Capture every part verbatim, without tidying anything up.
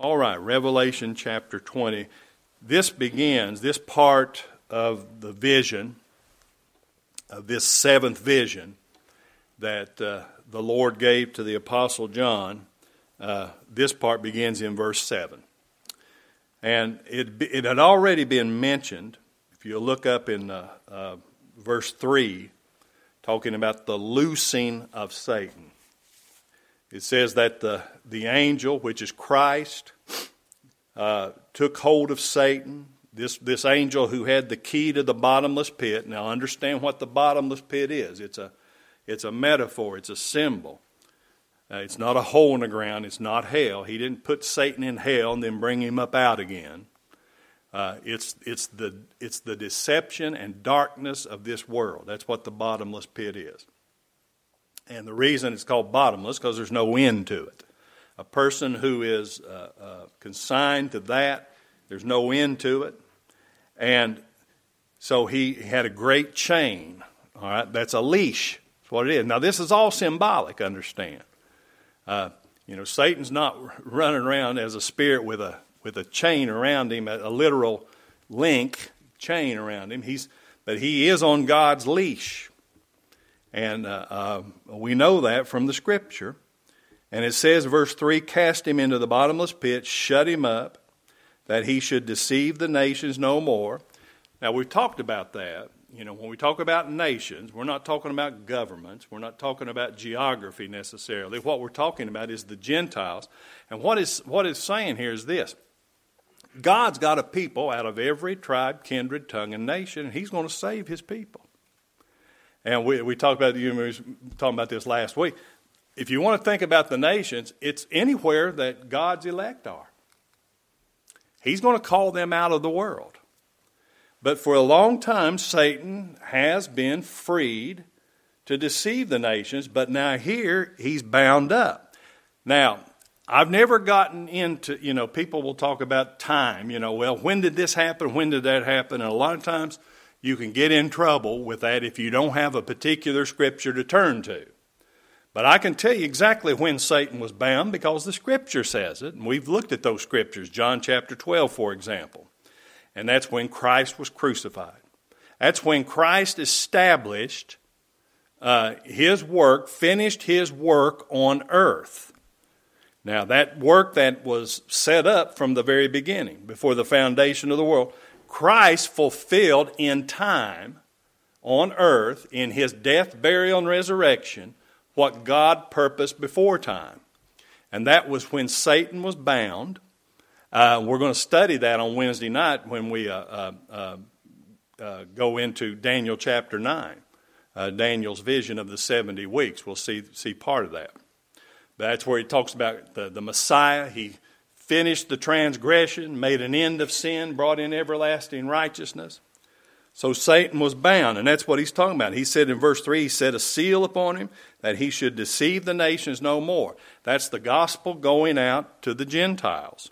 All right, Revelation chapter twenty. This begins, this part of the vision, of this seventh vision that uh, the Lord gave to the Apostle John. Uh, this part begins in verse seven. And it, it had already been mentioned, if you look up in uh, uh, verse three, talking about the loosing of Satan. It says that the, the angel, which is Christ, uh, took hold of Satan, this, this angel who had the key to the bottomless pit. Now understand what the bottomless pit is. It's a, it's a metaphor. It's a symbol. Uh, it's not a hole in the ground. It's not hell. He didn't put Satan in hell and then bring him up out again. Uh, it's, it's, the, it's the deception and darkness of this world. That's what the bottomless pit is. And the reason it's called bottomless, because there's no end to it. A person who is uh, uh, consigned to that, there's no end to it. And so he had a great chain. All right, that's a leash. That's what it is. Now this is all symbolic, understand. Uh, you know, Satan's not running around as a spirit with a with a chain around him, a, a literal link chain around him. He's, but he is on God's leash. And uh, uh, we know that from the Scripture. And it says, verse three, cast him into the bottomless pit, shut him up, that he should deceive the nations no more. Now, we've talked about that. You know, when we talk about nations, we're not talking about governments. We're not talking about geography necessarily. What we're talking about is the Gentiles. And what is what it's saying here is this. God's got a people out of every tribe, kindred, tongue, and nation, and he's going to save his people. And we we talked about, you know, we were talking about this last week. If you want to think about the nations, it's anywhere that God's elect are. He's going to call them out of the world. But for a long time, Satan has been freed to deceive the nations, but now here he's bound up. Now, I've never gotten into, you know, people will talk about time, you know, well, when did this happen? When did that happen? And a lot of times you can get in trouble with that if you don't have a particular scripture to turn to. But I can tell you exactly when Satan was bound because the Scripture says it. And we've looked at those scriptures, John chapter twelve, for example. And that's when Christ was crucified. That's when Christ established uh, his work, finished his work on earth. Now, that work that was set up from the very beginning, before the foundation of the world, Christ fulfilled in time on earth, in his death, burial, and resurrection, what God purposed before time. And that was when Satan was bound. Uh, we're going to study that on Wednesday night when we uh, uh, uh, uh, go into Daniel chapter nine, uh, Daniel's vision of the seventy weeks. We'll see see part of that. That's where he talks about the, the Messiah. He finished the transgression, made an end of sin, brought in everlasting righteousness. So Satan was bound, and that's what he's talking about. He said in verse three, he set a seal upon him that he should deceive the nations no more. That's the gospel going out to the Gentiles.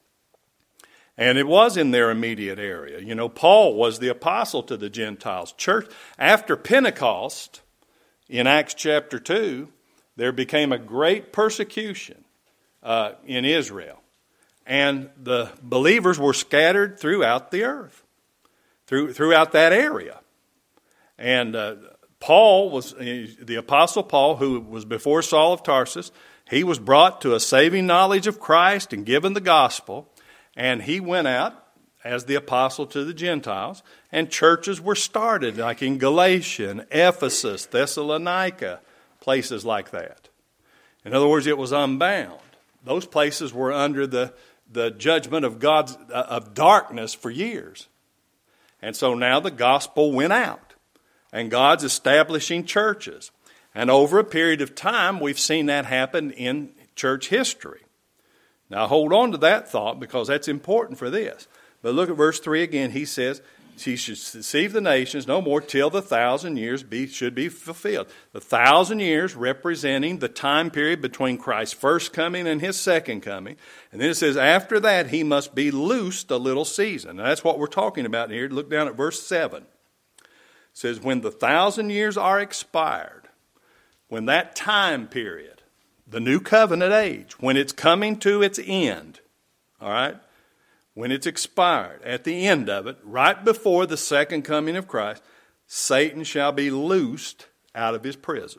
And it was in their immediate area. You know, Paul was the apostle to the Gentiles. Church, after Pentecost, in Acts chapter two, there became a great persecution uh, in Israel. And the believers were scattered throughout the earth. Through, throughout that area. And uh, Paul was, the Apostle Paul, who was before Saul of Tarsus, he was brought to a saving knowledge of Christ and given the gospel. And he went out as the apostle to the Gentiles. And churches were started, like in Galatia, and Ephesus, Thessalonica, places like that. In other words, it was unbound. Those places were under the, the judgment of God's, uh, of darkness for years. And so now the gospel went out, and God's establishing churches. And over a period of time, we've seen that happen in church history. Now hold on to that thought because that's important for this. But look at verse three again. He says, he should deceive the nations no more till the thousand years be, should be fulfilled. The thousand years representing the time period between Christ's first coming and his second coming. And then it says, after that, he must be loosed a little season. Now, that's what we're talking about here. Look down at verse seven. It says, when the thousand years are expired, when that time period, the new covenant age, when it's coming to its end, all right, when it's expired, at the end of it, right before the second coming of Christ, Satan shall be loosed out of his prison.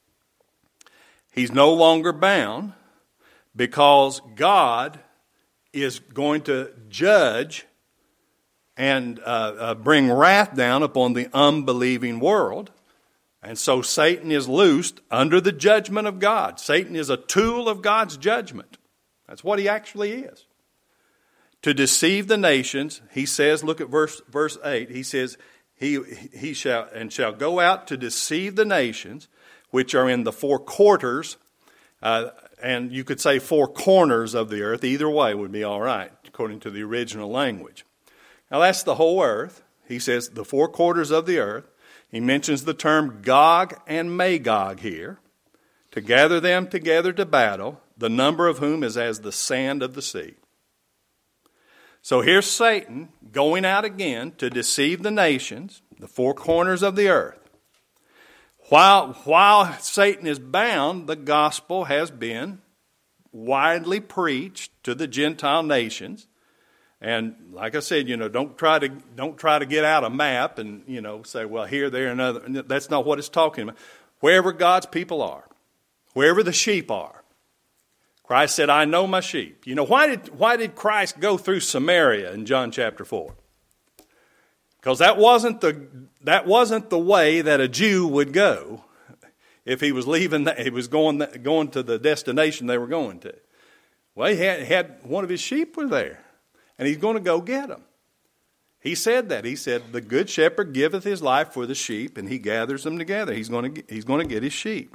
He's no longer bound because God is going to judge and uh, uh, bring wrath down upon the unbelieving world. And so Satan is loosed under the judgment of God. Satan is a tool of God's judgment. That's what he actually is. To deceive the nations, he says, look at verse verse eight, he says, he he shall and shall go out to deceive the nations which are in the four quarters, uh, and you could say four corners of the earth. Either way would be all right, according to the original language. Now that's the whole earth. He says the four quarters of the earth. He mentions the term Gog and Magog here, to gather them together to battle, the number of whom is as the sand of the sea. So here's Satan going out again to deceive the nations, the four corners of the earth. While, while Satan is bound, the gospel has been widely preached to the Gentile nations. And like I said, you know, don't try to don't try to get out a map and, you know, say, well, here, there, and other. That's not what it's talking about. Wherever God's people are, wherever the sheep are. Christ said, I know my sheep. You know, why did why did Christ go through Samaria in John chapter four? Because that wasn't the that wasn't the way that a Jew would go if he was leaving. He was going going to the destination they were going to. Well, he had, had one of his sheep were there. And he's going to go get them. He said that. He said, the good shepherd giveth his life for the sheep, and he gathers them together. He's going to, he's going to get his sheep.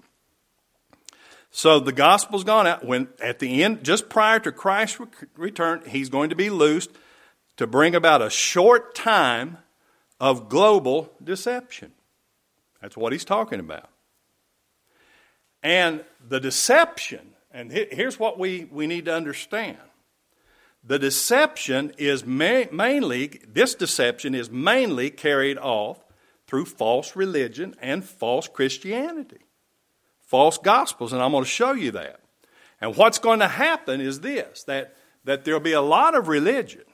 So the gospel's gone out. When at the end, just prior to Christ's return, he's going to be loosed to bring about a short time of global deception. That's what he's talking about. And the deception, and here's what we, we need to understand. The deception is ma- mainly, this deception is mainly carried off through false religion and false Christianity. False gospels, and I'm going to show you that. And what's going to happen is this, that, that there'll be a lot of religion,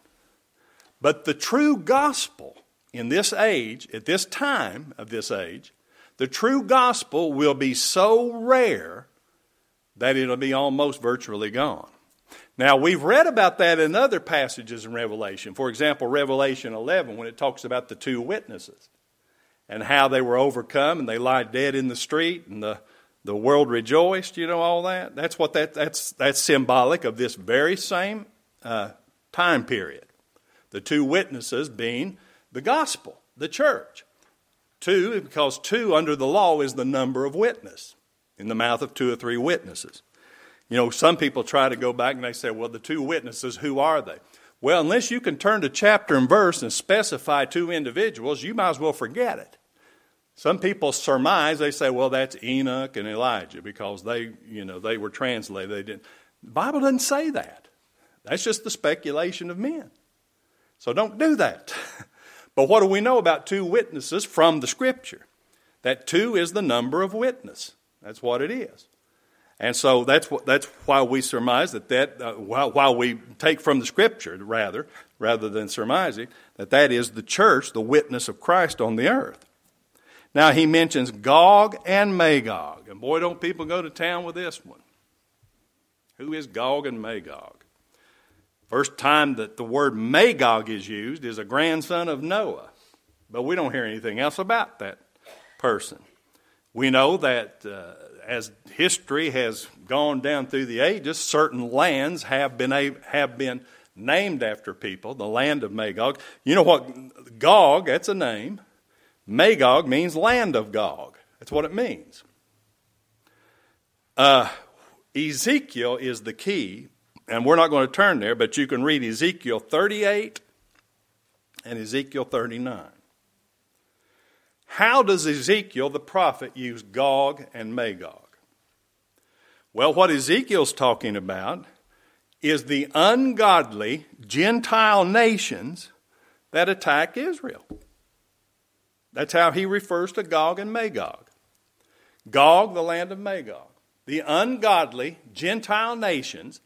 but the true gospel in this age, at this time of this age, the true gospel will be so rare that it'll be almost virtually gone. Now, we've read about that in other passages in Revelation. For example, Revelation eleven, when it talks about the two witnesses and how they were overcome and they lie dead in the street and the, the world rejoiced, you know, all that. That's what that that's that's symbolic of this very same uh, time period. The two witnesses being the gospel, the church. Two, because two under the law is the number of witness in the mouth of two or three witnesses. You know, some people try to go back and they say, well, the two witnesses, who are they? Well, unless you can turn to chapter and verse and specify two individuals, you might as well forget it. Some people surmise, they say, well, that's Enoch and Elijah because they, you know, they were translated. They didn't. The Bible doesn't say that. That's just the speculation of men. So don't do that. But what do we know about two witnesses from the Scripture? That two is the number of witness. That's what it is. And so that's what, that's why we surmise that that uh, while, while we take from the Scripture rather rather than surmising that that is the church, the witness of Christ on the earth. Now he mentions Gog and Magog, and boy, don't people go to town with this one. Who is Gog and Magog? First time that the word Magog is used is a grandson of Noah, but we don't hear anything else about that person. We know that. Uh, As history has gone down through the ages, certain lands have been a, have been named after people, the land of Magog. You know what? Gog, that's a name. Magog means land of Gog. That's what it means. Uh, Ezekiel is the key, and we're not going to turn there, but you can read Ezekiel thirty-eight and Ezekiel thirty-nine. How does Ezekiel, the prophet, use Gog and Magog? Well, what Ezekiel's talking about is the ungodly Gentile nations that attack Israel. That's how he refers to Gog and Magog. Gog, the land of Magog. The ungodly Gentile nations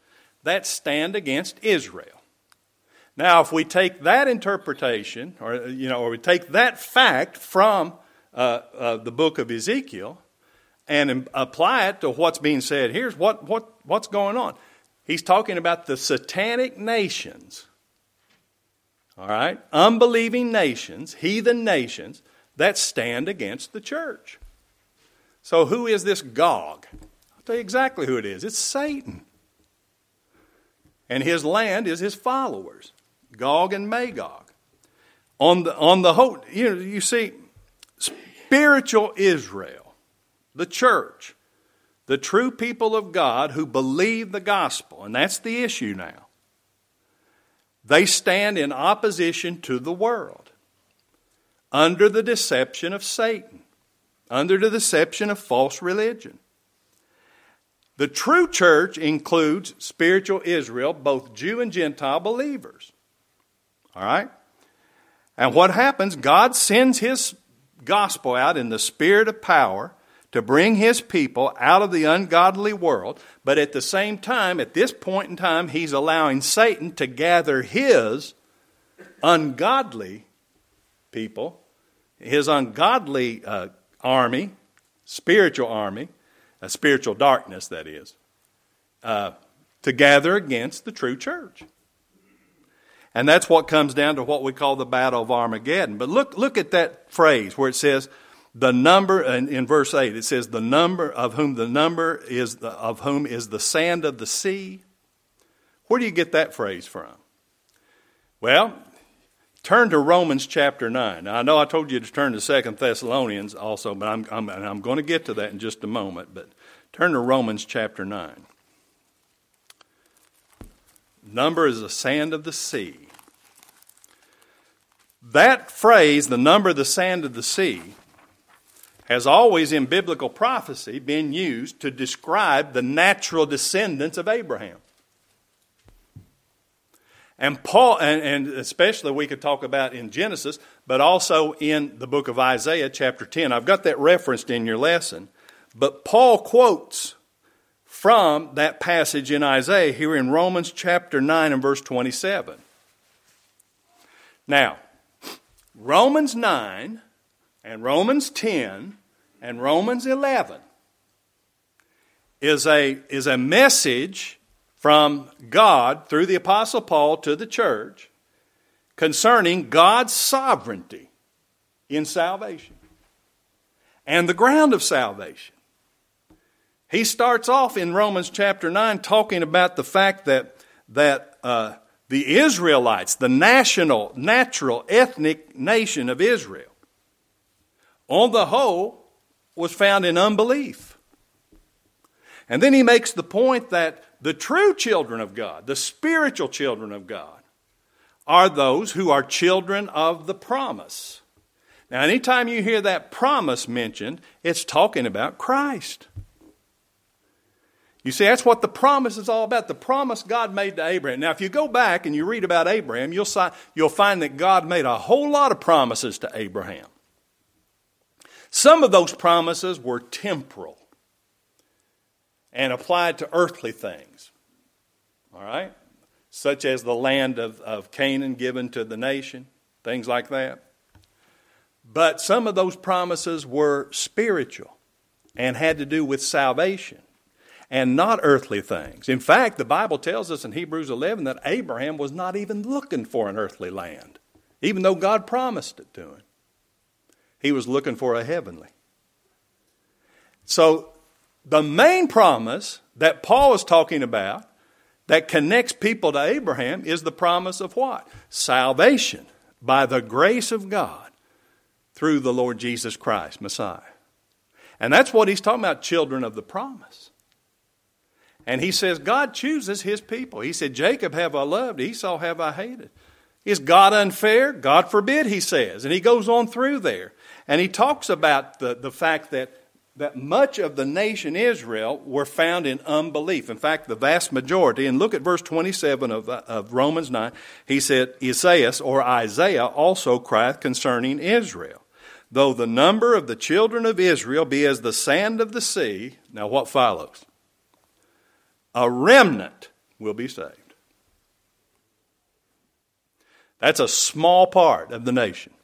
that stand against Israel. Now, if we take that interpretation, or you know, or we take that fact from uh, uh, the book of Ezekiel and apply it to what's being said, here's what, what what's going on. He's talking about the satanic nations, all right, unbelieving nations, heathen nations that stand against the church. So who is this Gog? I'll tell you exactly who it is. It's Satan. And his land is his followers, Gog and Magog. On the on the whole, you know, you see, spiritual Israel, the church, the true people of God who believe the gospel, and that's the issue now. They stand in opposition to the world, under the deception of Satan, under the deception of false religion. The true church includes spiritual Israel, both Jew and Gentile believers. All right? And what happens, God sends his gospel out in the spirit of power to bring his people out of the ungodly world. But at the same time, at this point in time, he's allowing Satan to gather his ungodly people, his ungodly uh, army, spiritual army, a spiritual darkness, that is, uh, to gather against the true church. And that's what comes down to what we call the Battle of Armageddon. But look, look at that phrase where it says, the number, in, in verse eight, it says, the number of whom the number is, the, of whom is the sand of the sea. Where do you get that phrase from? Well, turn to Romans chapter nine. Now, I know I told you to turn to Second Thessalonians also, but I'm, I'm, I'm going to get to that in just a moment. But turn to Romans chapter nine. Number is the sand of the sea. That phrase, the number of the sand of the sea, has always in biblical prophecy been used to describe the natural descendants of Abraham. And Paul, and, and especially we could talk about in Genesis, but also in the book of Isaiah chapter ten. I've got that referenced in your lesson. But Paul quotes from that passage in Isaiah here in Romans chapter nine and verse twenty-seven. Now, Romans nine and Romans ten and Romans eleven is a, is a message from God through the Apostle Paul to the church concerning God's sovereignty in salvation and the ground of salvation. He starts off in Romans chapter nine talking about the fact that, that uh, the Israelites, the national, natural, ethnic nation of Israel, on the whole, was found in unbelief. And then he makes the point that the true children of God, the spiritual children of God, are those who are children of the promise. Now, anytime you hear that promise mentioned, it's talking about Christ. You see, that's what the promise is all about. The promise God made to Abraham. Now, if you go back and you read about Abraham, you'll, you'll find that God made a whole lot of promises to Abraham. Some of those promises were temporal and applied to earthly things, all right? Such as the land of, of Canaan given to the nation, things like that. But some of those promises were spiritual and had to do with salvation and not earthly things. In fact, the Bible tells us in Hebrews eleven that Abraham was not even looking for an earthly land, even though God promised it to him. He was looking for a heavenly. So the main promise that Paul is talking about that connects people to Abraham is the promise of what? Salvation by the grace of God through the Lord Jesus Christ, Messiah. And that's what he's talking about, children of the promise. And he says God chooses his people. He said, Jacob have I loved, Esau have I hated. Is God unfair? God forbid, he says. And he goes on through there. And he talks about the, the fact that, that much of the nation Israel were found in unbelief. In fact, the vast majority, and look at verse twenty-seven of, of Romans nine, he said, Isaiah or Isaiah also crieth concerning Israel. Though the number of the children of Israel be as the sand of the sea. Now what follows? A remnant will be saved. That's a small part of the nation.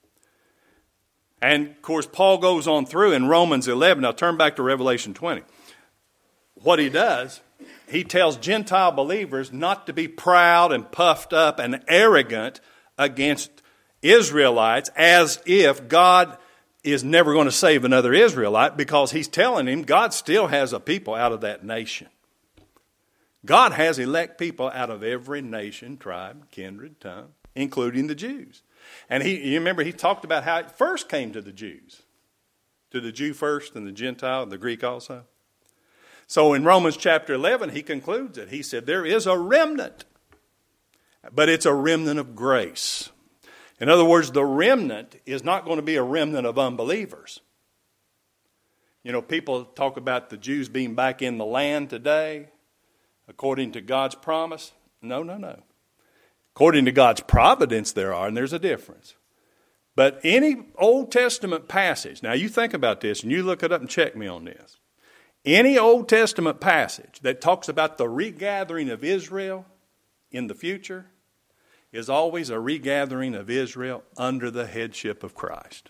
And, of course, Paul goes on through in Romans eleven. Now, turn back to Revelation twenty. What he does, he tells Gentile believers not to be proud and puffed up and arrogant against Israelites as if God is never going to save another Israelite, because he's telling him God still has a people out of that nation. God has elect people out of every nation, tribe, kindred, tongue, including the Jews. And he, you remember he talked about how it first came to the Jews. To the Jew first and the Gentile and the Greek also. So in Romans chapter eleven, he concludes it. He said there is a remnant, but it's a remnant of grace. In other words, the remnant is not going to be a remnant of unbelievers. You know, people talk about the Jews being back in the land today, according to God's promise. No, no, no. According to God's providence there are, and there's a difference. But any Old Testament passage, now you think about this and you look it up and check me on this. Any Old Testament passage that talks about the regathering of Israel in the future is always a regathering of Israel under the headship of Christ.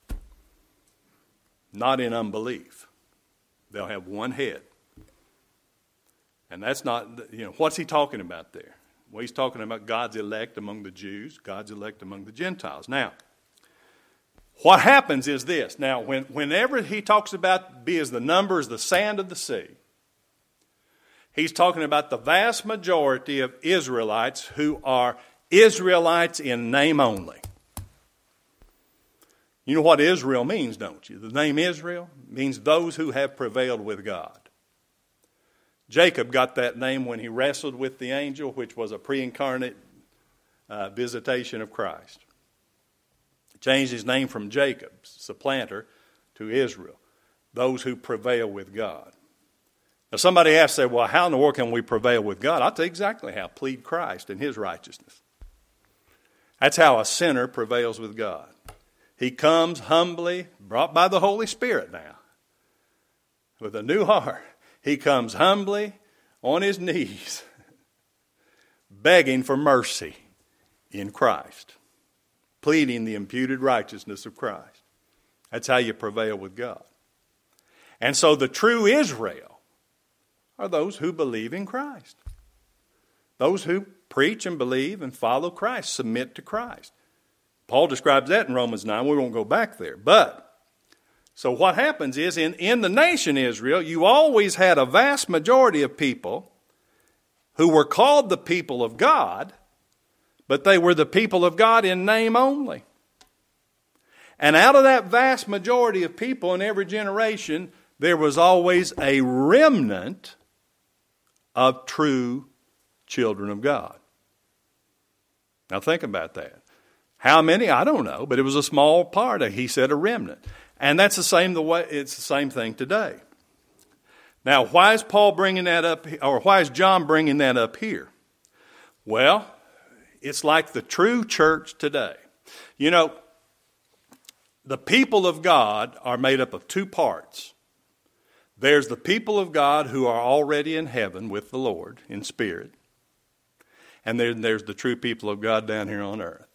Not in unbelief. They'll have one head. And that's not, you know, what's he talking about there? Well, he's talking about God's elect among the Jews, God's elect among the Gentiles. Now, what happens is this. Now, when, whenever he talks about be as the number as the sand of the sea, he's talking about the vast majority of Israelites who are Israelites in name only. You know what Israel means, don't you? The name Israel means those who have prevailed with God. Jacob got that name when he wrestled with the angel, which was a pre-incarnate uh, visitation of Christ. He changed his name from Jacob, supplanter, to Israel, those who prevail with God. Now somebody asks, say, well, how in the world can we prevail with God? I'll tell you exactly how. Plead Christ and his righteousness. That's how a sinner prevails with God. He comes humbly, brought by the Holy Spirit now, with a new heart. He comes humbly on his knees, begging for mercy in Christ, pleading the imputed righteousness of Christ. That's how you prevail with God. And so the true Israel are those who believe in Christ. Those who preach and believe and follow Christ, submit to Christ. Paul describes that in Romans nine. We won't go back there. But, so what happens is in, in the nation Israel, you always had a vast majority of people who were called the people of God, but they were the people of God in name only. And out of that vast majority of people in every generation, there was always a remnant of true children of God. Now think about that. How many? I don't know, but it was a small part. He said a remnant. And that's the same the way it's the same thing today. Now, why is Paul bringing that up, or why is John bringing that up here? Well, it's like the true church today. You know, the people of God are made up of two parts. There's the people of God who are already in heaven with the Lord in spirit. And then there's the true people of God down here on earth.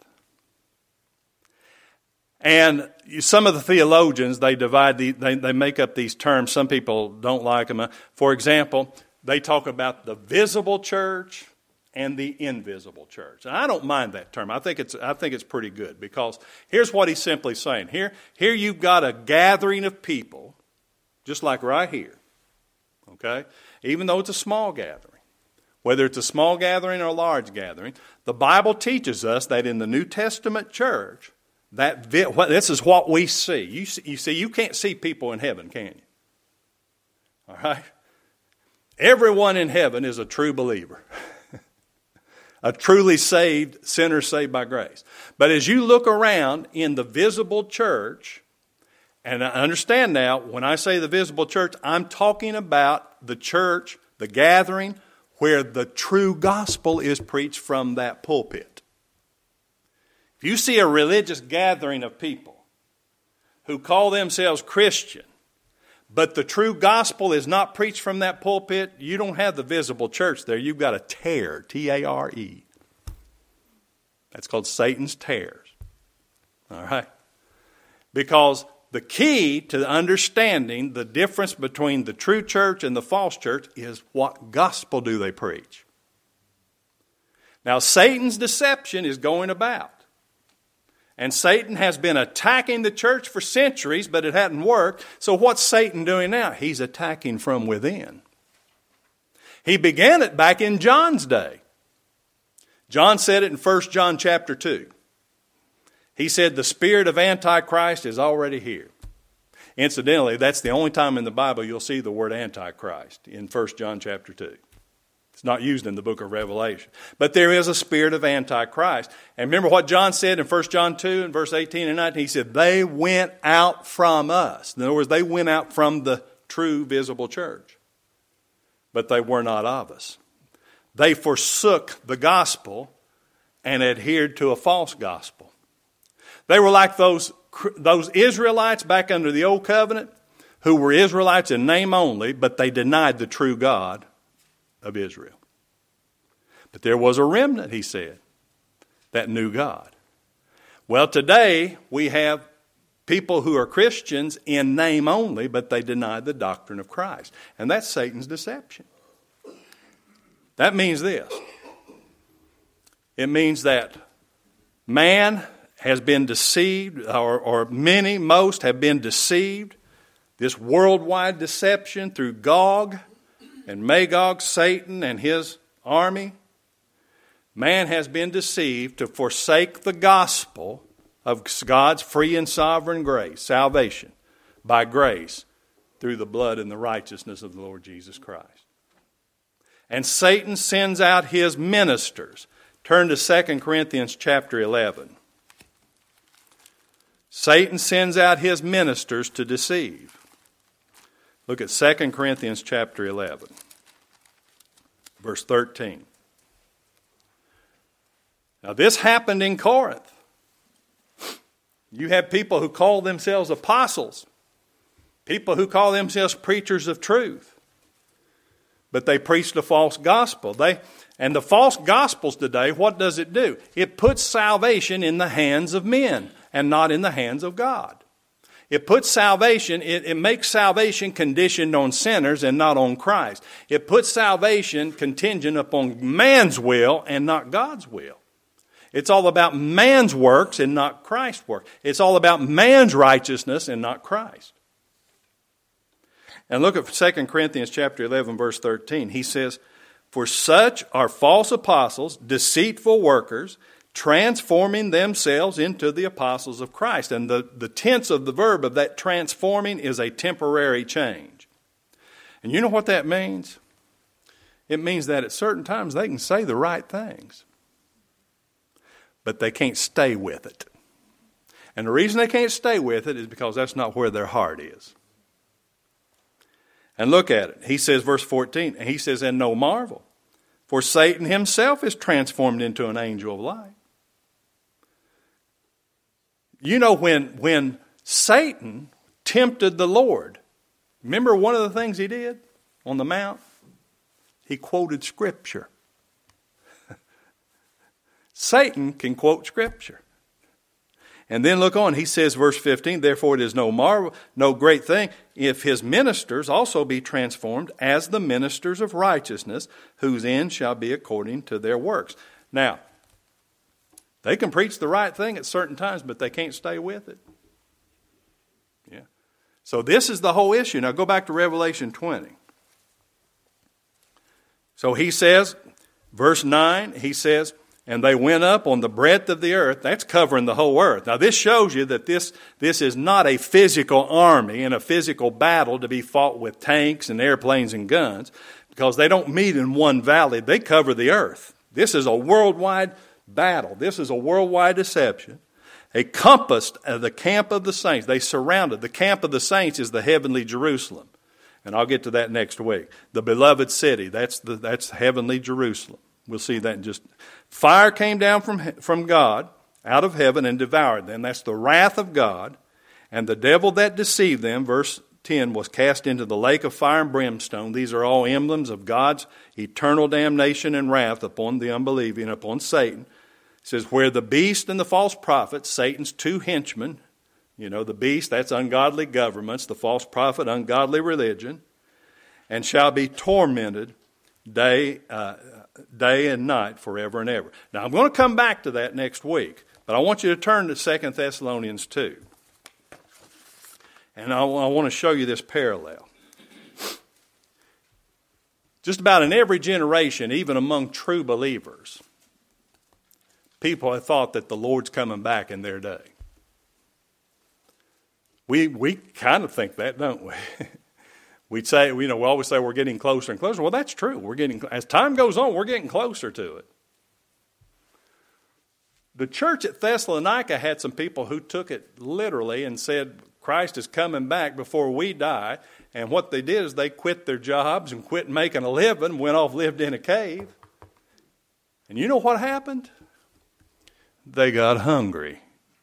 And some of the theologians, they divide, the, they, they make up these terms. Some people don't like them. For example, they talk about the visible church and the invisible church. And I don't mind that term. I think it's, I think it's pretty good, because here's what he's simply saying. Here, here you've got a gathering of people, just like right here, okay? Even though it's a small gathering. Whether it's a small gathering or a large gathering, the Bible teaches us that in the New Testament church, that this is what we see. You see, you see, you can't see people in heaven, can you? All right? Everyone in heaven is a true believer. A truly saved sinner saved by grace. But as you look around in the visible church, and I understand now, when I say the visible church, I'm talking about the church, the gathering, where the true gospel is preached from that pulpit. If you see a religious gathering of people who call themselves Christian, but the true gospel is not preached from that pulpit, you don't have the visible church there. You've got a tare, T A R E. That's called Satan's tares. All right? Because the key to understanding the difference between the true church and the false church is what gospel do they preach. Now, Satan's deception is going about. And Satan has been attacking the church for centuries, but it hadn't worked. So what's Satan doing now? He's attacking from within. He began it back in John's day. John said it in First John chapter two. He said the spirit of Antichrist is already here. Incidentally, that's the only time in the Bible you'll see the word Antichrist, in First John chapter two. It's not used in the book of Revelation. But there is a spirit of Antichrist. And remember what John said in First John two and verse eighteen and nineteen? He said, they went out from us. In other words, they went out from the true visible church. But they were not of us. They forsook the gospel and adhered to a false gospel. They were like those, those Israelites back under the old covenant who were Israelites in name only, but they denied the true God of Israel. But there was a remnant, he said, that knew God. Well, today we have people who are Christians in name only, but they deny the doctrine of Christ. And that's Satan's deception. That means this. It means that man has been deceived, or, or many, most have been deceived. This worldwide deception through Gog and Magog, Satan and his army. Man has been deceived to forsake the gospel of God's free and sovereign grace, salvation, by grace, through the blood and the righteousness of the Lord Jesus Christ. And Satan sends out his ministers. Turn to Second Corinthians chapter eleven. Satan sends out his ministers to deceive. Look at Second Corinthians chapter eleven, verse thirteen. Now this happened in Corinth. You have people who call themselves apostles, people who call themselves preachers of truth, but they preached a false gospel. They and the false gospels today, what does it do? It puts salvation in the hands of men and not in the hands of God. It puts salvation, it, it makes salvation conditioned on sinners and not on Christ. It puts salvation contingent upon man's will and not God's will. It's all about man's works and not Christ's work. It's all about man's righteousness and not Christ. And look at Second Corinthians chapter eleven, verse thirteen. He says, for such are false apostles, deceitful workers, transforming themselves into the apostles of Christ. And the, the tense of the verb of that transforming is a temporary change. And you know what that means? It means that at certain times they can say the right things, but they can't stay with it. And the reason they can't stay with it is because that's not where their heart is. And look at it. He says, verse fourteen, and he says, and no marvel, for Satan himself is transformed into an angel of light. You know, when, when Satan tempted the Lord, remember one of the things he did on the mount? He quoted Scripture. Satan can quote Scripture. And then look on, he says, verse fifteen, therefore it is no marvel, no great thing, if his ministers also be transformed as the ministers of righteousness, whose end shall be according to their works. Now, they can preach the right thing at certain times, but they can't stay with it. Yeah. So this is the whole issue. Now go back to Revelation twenty. So he says, verse nine, he says, and they went up on the breadth of the earth. That's covering the whole earth. Now this shows you that this, this is not a physical army and a physical battle to be fought with tanks and airplanes and guns, because they don't meet in one valley. They cover the earth. This is a worldwide battle. This is a worldwide deception. They compassed the camp of the saints. They surrounded. The camp of the saints is the heavenly Jerusalem. And I'll get to that next week. The beloved city, that's the that's heavenly Jerusalem. We'll see that in just... Fire came down from, from God out of heaven and devoured them. That's the wrath of God. And the devil that deceived them, verse ten, was cast into the lake of fire and brimstone. These are all emblems of God's eternal damnation and wrath upon the unbelieving, upon Satan. It says, where the beast and the false prophet, Satan's two henchmen, you know, the beast, that's ungodly governments, the false prophet, ungodly religion, and shall be tormented day, uh, day and night forever and ever. Now, I'm going to come back to that next week, but I want you to turn to Second Thessalonians two. And I, I want to show you this parallel. Just about in every generation, even among true believers, people have thought that the Lord's coming back in their day. We we kind of think that, don't we? We'd say, you know, we always say we're getting closer and closer. Well, that's true. We're getting, as time goes on, we're getting closer to it. The church at Thessalonica had some people who took it literally and said, Christ is coming back before we die. And what they did is they quit their jobs and quit making a living, went off, lived in a cave. And you know what happened? They got hungry.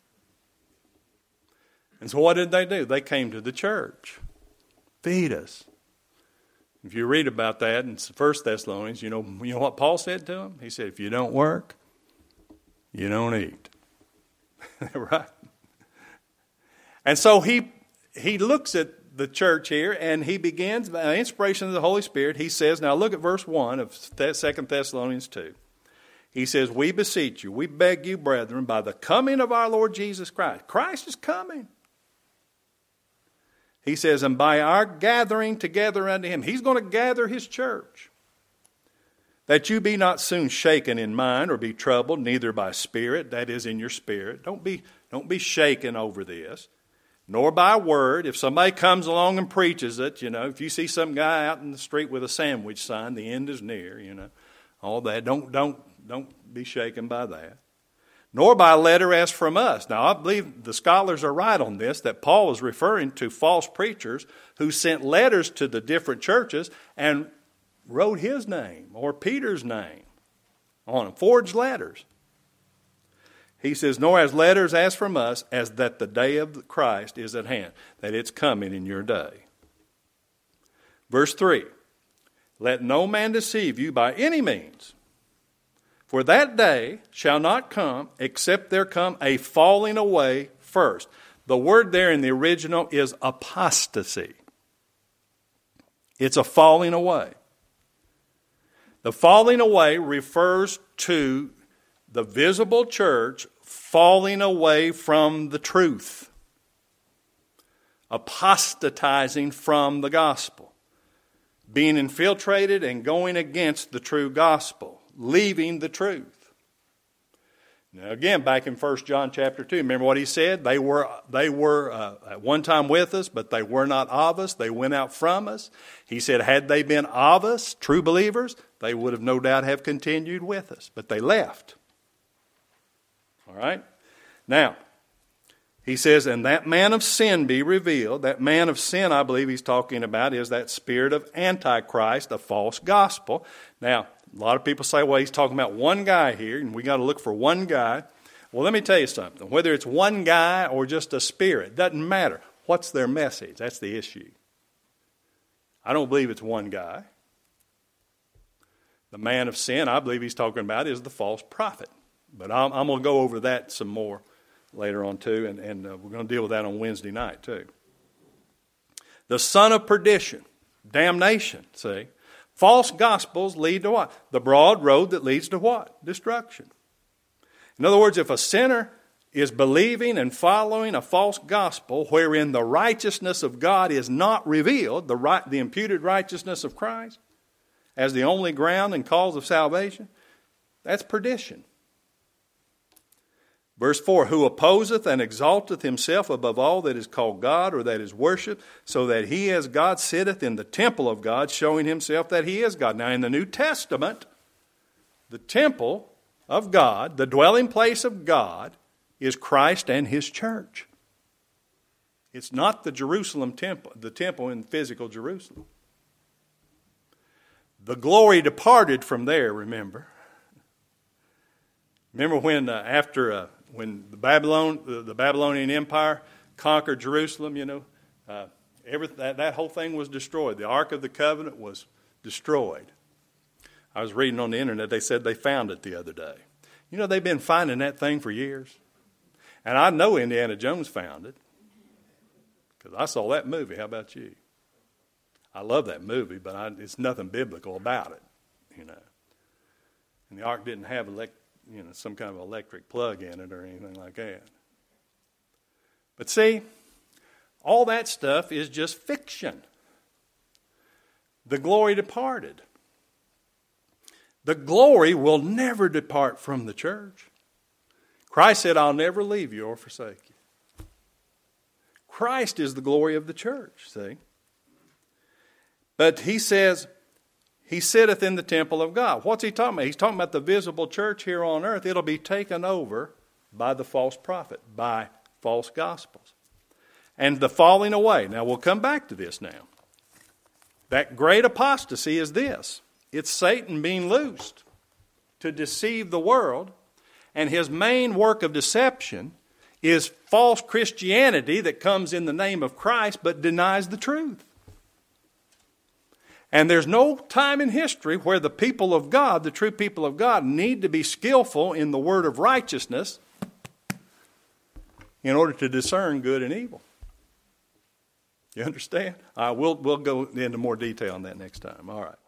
And so what did they do? They came to the church. Feed us. If you read about that in First Thessalonians, you know, you know what Paul said to them? He said, if you don't work, you don't eat. Right? And so he he looks at the church here and he begins, by inspiration of the Holy Spirit, he says, now look at verse one of Second Thessalonians two. He says, we beseech you, we beg you, brethren, by the coming of our Lord Jesus Christ. Christ is coming. He says, and by our gathering together unto him. He's going to gather his church. That you be not soon shaken in mind or be troubled, neither by spirit, that is in your spirit. Don't be, don't be shaken over this. Nor by word. If somebody comes along and preaches it, you know, if you see some guy out in the street with a sandwich sign, the end is near, you know, all that. Don't, don't, don't be shaken by that. Nor by letter as from us. Now, I believe the scholars are right on this, that Paul is referring to false preachers who sent letters to the different churches and wrote his name or Peter's name on them, forged letters. He says, nor as letters as from us, as that the day of Christ is at hand, that it's coming in your day. Verse three, let no man deceive you by any means. For that day shall not come except there come a falling away first. The word there in the original is apostasy. It's a falling away. The falling away refers to the visible church falling away from the truth, apostatizing from the gospel, being infiltrated and going against the true gospel, leaving the truth. Now again, back in First John chapter two, remember what he said? They were they were uh, at one time with us, but they were not of us. They went out from us. He said, had they been of us, true believers, they would have no doubt have continued with us, but they left. All right? Now, he says, and that man of sin be revealed. That man of sin, I believe he's talking about, is that spirit of Antichrist, a false gospel. Now, a lot of people say, well, he's talking about one guy here, and we got to look for one guy. Well, let me tell you something. Whether it's one guy or just a spirit, doesn't matter. What's their message? That's the issue. I don't believe it's one guy. The man of sin, I believe he's talking about, is the false prophet. But I'm, I'm going to go over that some more later on too, and, and uh, we're going to deal with that on Wednesday night too. The son of perdition, damnation, see. False gospels lead to what? The broad road that leads to what? Destruction. In other words, if a sinner is believing and following a false gospel wherein the righteousness of God is not revealed, the, right, the imputed righteousness of Christ, as the only ground and cause of salvation, that's perdition. Verse four, who opposeth and exalteth himself above all that is called God or that is worshipped, so that he as God sitteth in the temple of God, showing himself that he is God. Now in the New Testament, the temple of God, the dwelling place of God, is Christ and his church. It's not the Jerusalem temple, the temple in physical Jerusalem. The glory departed from there, remember. Remember when uh, after... Uh, When the Babylon, the Babylonian Empire conquered Jerusalem, you know, uh, Every, that, that whole thing was destroyed. The Ark of the Covenant was destroyed. I was reading on the internet, they said they found it the other day. You know, they've been finding that thing for years. And I know Indiana Jones found it because I saw that movie. How about you? I love that movie, but I, it's nothing biblical about it, you know. And the Ark didn't have elect, you know, some kind of electric plug in it or anything like that. But see, all that stuff is just fiction. The glory departed. The glory will never depart from the church. Christ said, I'll never leave you or forsake you. Christ is the glory of the church, see. But he says, he sitteth in the temple of God. What's he talking about? He's talking about the visible church here on earth. It'll be taken over by the false prophet, by false gospels. And the falling away. Now, we'll come back to this now. That great apostasy is this. It's Satan being loosed to deceive the world. And his main work of deception is false Christianity that comes in the name of Christ but denies the truth. And there's no time in history where the people of God, the true people of God, need to be skillful in the word of righteousness in order to discern good and evil. You understand? All right, we'll, we'll go into more detail on that next time. All right.